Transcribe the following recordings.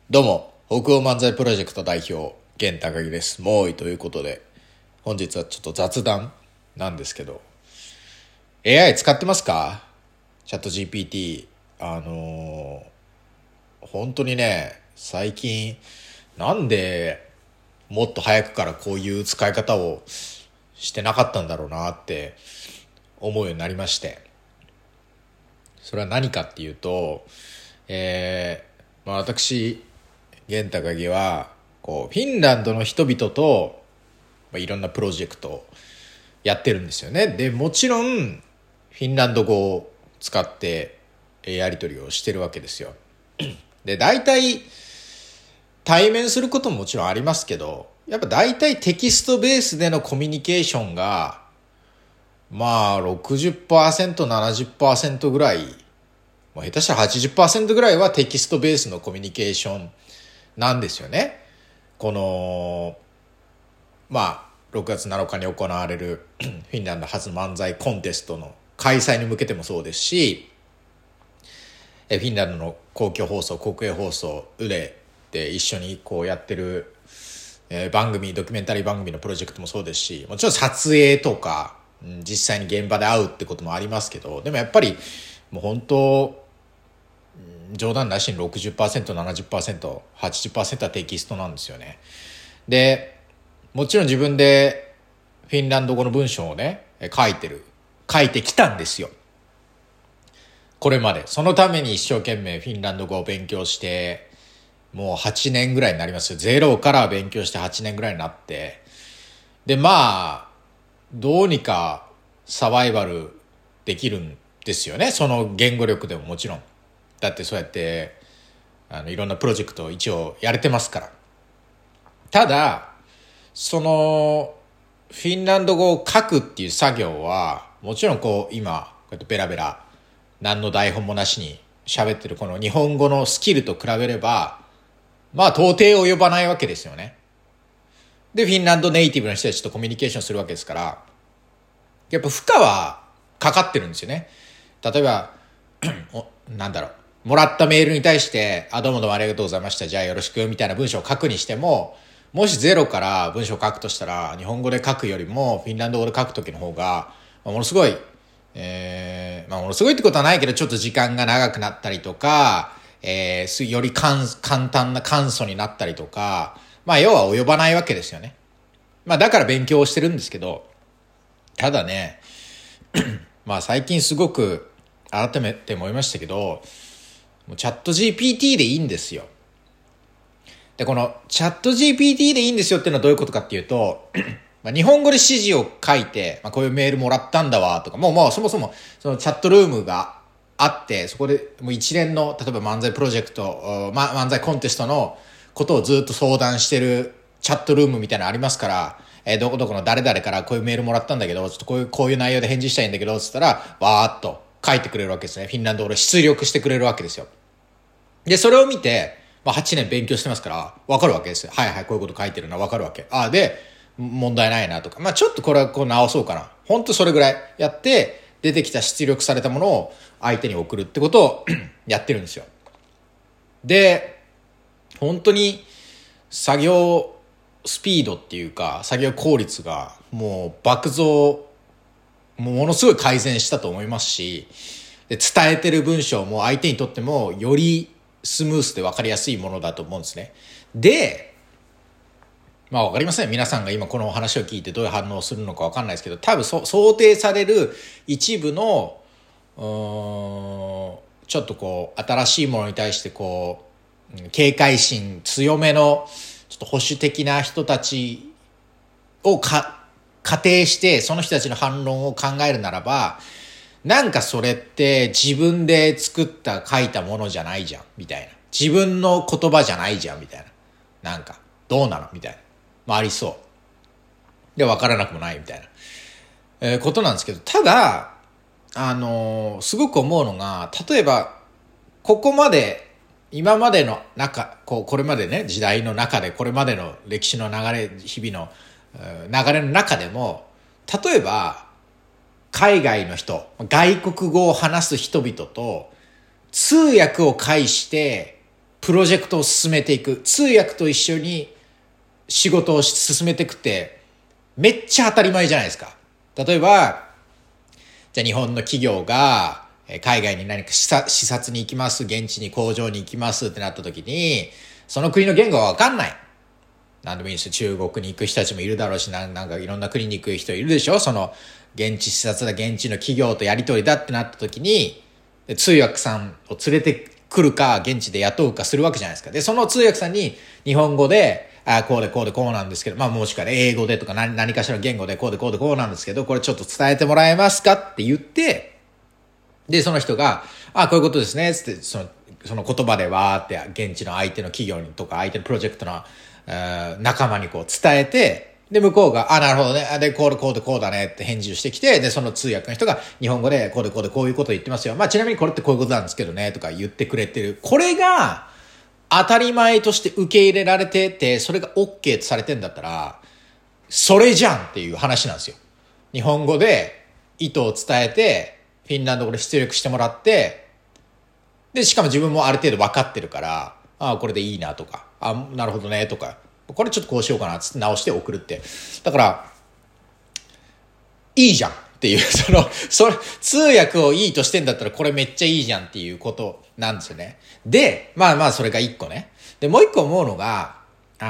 どうも、北欧漫才プロジェクト代表、源高木です。もういということで、本日はちょっと雑談なんですけど、AI 使ってますか？チャット GPT。本当にね、最近、なんでもっと早くからこういう使い方をしてなかったんだろうなって思うようになりまして。それは何かっていうと、私、源高木はこうフィンランドの人々と、いろんなプロジェクトをやってるんですよね。でもちろんフィンランド語を使ってやり取りをしてるわけですよ。で大体対面することももちろんありますけど、やっぱ大体テキストベースでのコミュニケーションが60%、70% ぐらい、下手したら 80% ぐらいはテキストベースのコミュニケーションなんですよね。この6月7日に行われるフィンランド初漫才コンテストの開催に向けてもそうですし、フィンランドの公共放送、国営放送、ウレで一緒にこうやってる番組、ドキュメンタリー番組のプロジェクトもそうですし、もちろん撮影とか実際に現場で会うってこともありますけど、でもやっぱりもう本当冗談なしに 60%、70%、80% はテキストなんですよね。でもちろん自分でフィンランド語の文章をね書いてきたんですよ、これまで。そのために一生懸命フィンランド語を勉強して、もう8年ぐらいになりますよ。ゼロから勉強して8年ぐらいになって、でどうにかサバイバルできるんですよね、その言語力でも。もちろんだってそうやっていろんなプロジェクトを一応やれてますから。ただそのフィンランド語を書くっていう作業はもちろんこう今こうやってベラベラ何の台本もなしに喋ってるこの日本語のスキルと比べれば到底及ばないわけですよね。でフィンランドネイティブの人たちとコミュニケーションするわけですから、やっぱ負荷はかかってるんですよね。例えばもらったメールに対してどうもどうもありがとうございました、じゃあよろしくみたいな文章を書くにしても、もしゼロから文章を書くとしたら日本語で書くよりもフィンランド語で書く時の方がものすごい、ものすごいってことはないけどちょっと時間が長くなったりとか、より簡単な簡素になったりとか、要は及ばないわけですよね。だから勉強をしてるんですけど、ただね最近すごく改めて思いましたけど、もうチャット GPT でいいんですよ。でこのチャット GPT でいいんですよっていうのはどういうことかっていうと日本語で指示を書いて、こういうメールもらったんだわとか、もうそもそもそのチャットルームがあって、そこでもう一連の例えば漫才プロジェクト、漫才コンテストのことをずっと相談してるチャットルームみたいなのありますから、どこどこの誰々からこういうメールもらったんだけど、ちょっとこういう内容で返事したいんだけどつったらわーっと書いてくれるわけですね。フィンランド語で出力してくれるわけですよ。でそれを見て、8年勉強してますから分かるわけですよ。はいはい、こういうこと書いてるな、分かるわけ。で問題ないなとか、ちょっとこれはこう直そうかな、本当それぐらいやって出てきた出力されたものを相手に送るってことをやってるんですよ。で本当に作業スピードっていうか作業効率がもう爆増、ものすごい改善したと思いますし、で伝えてる文章も相手にとってもよりスムースで分かりやすいものだと思うんですね。で分かりません、皆さんが今この話を聞いてどういう反応をするのか分かんないですけど、多分想定される一部のちょっとこう新しいものに対してこう警戒心強めのちょっと保守的な人たちを仮定してその人たちの反論を考えるならば、それって自分で作った書いたものじゃないじゃんみたいな、自分の言葉じゃないじゃんみたいな、どうなのみたいな、ありそうで分からなくもないみたいな、ことなんですけど、ただすごく思うのが、例えばここまで今までのこれまでね時代の中でこれまでの歴史の流れ、日々の流れの中でも、例えば海外の人、外国語を話す人々と通訳を介してプロジェクトを進めていく。通訳と一緒に仕事を進めていくって、めっちゃ当たり前じゃないですか。例えば、じゃあ日本の企業が海外に何か視察に行きます、現地に工場に行きますってなった時に、その国の言語はわかんない。なんでもいいですよ。中国に行く人たちもいるだろうし、なんかいろんな国に行く人いるでしょ。その、現地視察だ、現地の企業とやり取りだってなった時に、通訳さんを連れてくるか、現地で雇うかするわけじゃないですか。で、その通訳さんに日本語で、こうでこうでこうなんですけど、まあもしくは英語でとか何かしらの言語でこうでこうでこうなんですけど、これちょっと伝えてもらえますかって言って、で、その人が、こういうことですね、つって、その言葉でわーって現地の相手の企業にとか相手のプロジェクトの仲間にこう伝えて、で、向こうが、なるほどね。で、こうでこうでこうだねって返事をしてきて、で、その通訳の人が日本語でこうでこうでこういうこと言ってますよ。まあ、ちなみにこれってこういうことなんですけどね、とか言ってくれてる。これが当たり前として受け入れられてて、それが OK とされてんだったら、それじゃんっていう話なんですよ。日本語で意図を伝えて、フィンランド語で出力してもらって、で、しかも自分もある程度分かってるから、これでいいなとか、なるほどねとか、これちょっとこうしようかなつって直して送るって。だから、いいじゃんっていう、通訳をいいとしてんだったらこれめっちゃいいじゃんっていうことなんですよね。で、まあそれが一個ね。で、もう一個思うのが、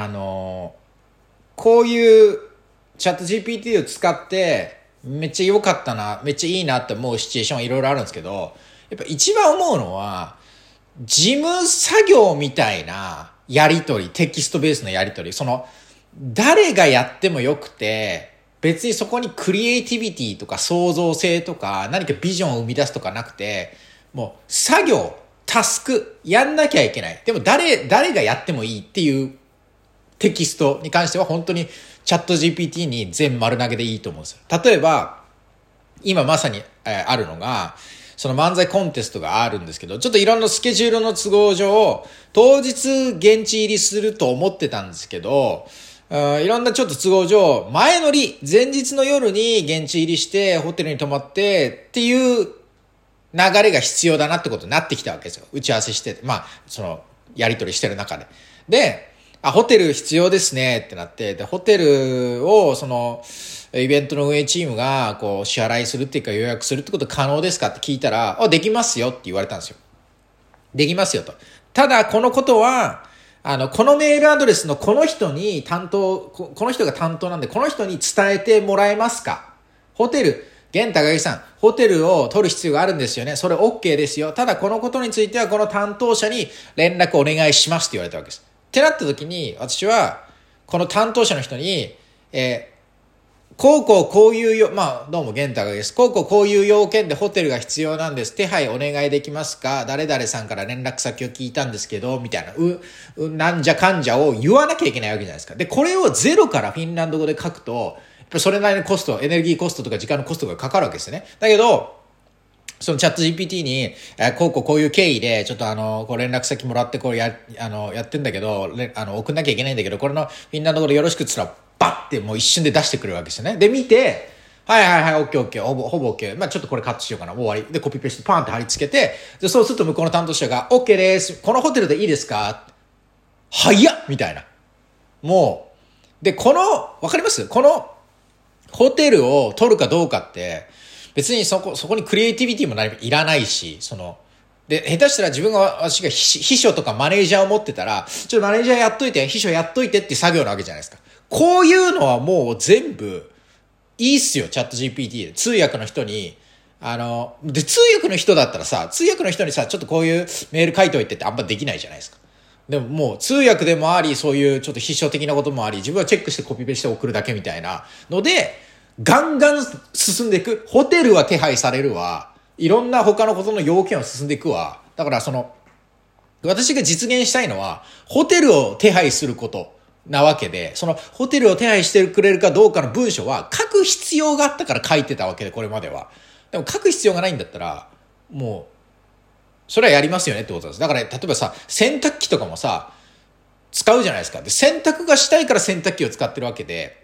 こういうチャット GPT を使ってめっちゃ良かったな、めっちゃいいなって思うシチュエーションはいろいろあるんですけど、やっぱ一番思うのは、事務作業みたいなやりとり、テキストベースのやりとり、誰がやってもよくて、別にそこにクリエイティビティとか創造性とか何かビジョンを生み出すとかなくて、もう作業、タスク、やんなきゃいけない。でも誰がやってもいいっていうテキストに関しては本当にチャット GPT に全丸投げでいいと思うんですよ。例えば、今まさにあるのが、その漫才コンテストがあるんですけど、ちょっといろんなスケジュールの都合上、当日現地入りすると思ってたんですけど、いろんなちょっと都合上、前日の夜に現地入りして、ホテルに泊まって、っていう流れが必要だなってことになってきたわけですよ。打ち合わせして、やり取りしてる中で。で、ホテル必要ですねってなって、で、ホテルを、イベントの運営チームが、支払いするっていうか予約するってこと可能ですかって聞いたら、できますよって言われたんですよ。できますよと。ただ、このことは、このメールアドレスのこの人にこの人が担当なんで、この人に伝えてもらえますか？ホテル、現高木さん、ホテルを取る必要があるんですよね。それ OK ですよ。ただ、このことについては、この担当者に連絡お願いしますって言われたわけです。ってなった時に、私は、この担当者の人に、こういうどうも玄太です。こういう要件でホテルが必要なんです。手配お願いできますか？誰々さんから連絡先を聞いたんですけど、みたいな、なんじゃかんじゃを言わなきゃいけないわけじゃないですか。で、これをゼロからフィンランド語で書くと、やっぱそれなりのコスト、エネルギーコストとか時間のコストがかかるわけですよね。だけど、そのチャット GPT に、こういう経緯で、ちょっと連絡先もらって、やってんだけど、送んなきゃいけないんだけど、これのフィンランド語でよろしくって言ったら、バッてもう一瞬で出してくるわけですよね。で、見て、はい、オッケー、ほぼオッケー。ちょっとこれカットしようかな。終わり。で、コピペしてパーンって貼り付けて、で、そうすると向こうの担当者が、オッケーです。このホテルでいいですか？早っみたいな。もう、で、わかります？この、ホテルを取るかどうかって、別にそこにクリエイティビティもいらないし、で、下手したら私が秘書とかマネージャーを持ってたら、ちょっとマネージャーやっといて、秘書やっといてって作業なわけじゃないですか。こういうのはもう全部、いいっすよ、チャット GPT で。通訳の人に、で、通訳の人だったらさ、通訳の人にさ、ちょっとこういうメール書いといてってあんまできないじゃないですか。でももう通訳でもあり、そういうちょっと秘書的なこともあり、自分はチェックしてコピペして送るだけみたいなので、ガンガン進んでいく。ホテルは手配されるわ。いろんな他のことの要件は進んでいくわ。だから私が実現したいのは、ホテルを手配することなわけで、ホテルを手配してくれるかどうかの文章は書く必要があったから書いてたわけで、これまでは。でも書く必要がないんだったら、もう、それはやりますよねってことです。だから、例えばさ、洗濯機とかもさ、使うじゃないですか。で、洗濯がしたいから洗濯機を使ってるわけで、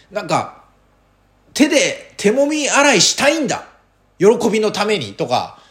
手で手もみ洗いしたいんだ。喜びのためにとか、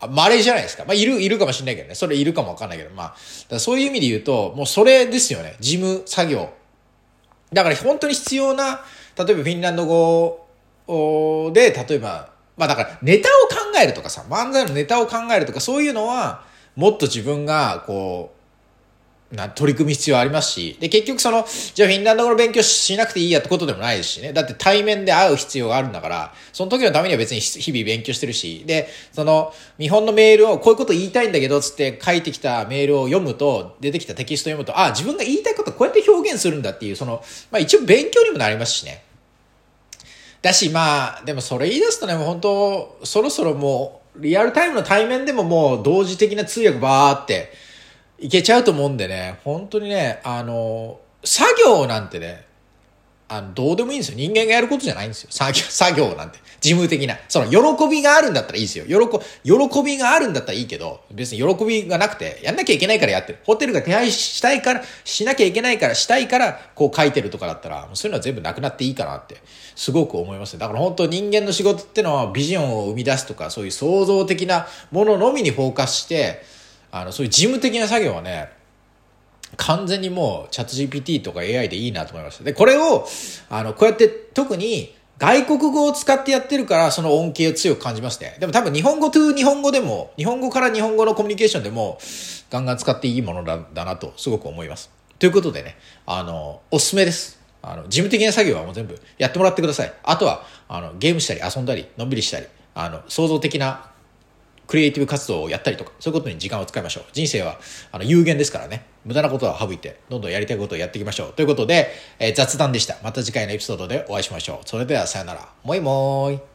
稀じゃないですか。いるかもしれないけどね。それいるかもわかんないけど、だからそういう意味で言うと、もうそれですよね。事務作業。だから本当に必要な、例えばフィンランド語で、例えば、だからネタを考えるとかさ、漫才のネタを考えるとか、そういうのは、もっと自分が、取り組む必要ありますし、で、結局じゃあフィンランド語の勉強しなくていいやってことでもないですしね。だって対面で会う必要があるんだから、その時のためには別に日々勉強してるし、で、見本のメールをこういうこと言いたいんだけど、つって書いてきたメールを読むと、出てきたテキストを読むと、自分が言いたいことこうやって表現するんだっていう、一応勉強にもなりますしね。だし、でもそれ言い出すとね、もう本当、そろそろもう、リアルタイムの対面でももう同時的な通訳バーっていけちゃうと思うんでね、本当にね、作業なんてね、どうでもいいんですよ。人間がやることじゃないんですよ。作業なんて。事務的な。喜びがあるんだったらいいですよ。喜びがあるんだったらいいけど、別に喜びがなくて、やんなきゃいけないからやってる。ホテルが手配したいから、しなきゃいけないから、したいから、こう書いてるとかだったら、そういうのは全部なくなっていいかなって、すごく思いますね。だから本当人間の仕事ってのは、ビジョンを生み出すとか、そういう創造的なもののみにフォーカスして、そういう事務的な作業はね、完全にもうチャット GPT とか AI でいいなと思いました。で、これを、こうやって特に外国語を使ってやってるからその恩恵を強く感じますね。でも多分日本語to日本語でも、日本語から日本語のコミュニケーションでもガンガン使っていいものだなとすごく思います。ということでね、おすすめです。事務的な作業はもう全部やってもらってください。あとは、ゲームしたり遊んだり、のんびりしたり、創造的なクリエイティブ活動をやったりとか、そういうことに時間を使いましょう。人生は有限ですからね。無駄なことは省いて、どんどんやりたいことをやっていきましょう。ということで、雑談でした。また次回のエピソードでお会いしましょう。それではさよなら。もいもーい。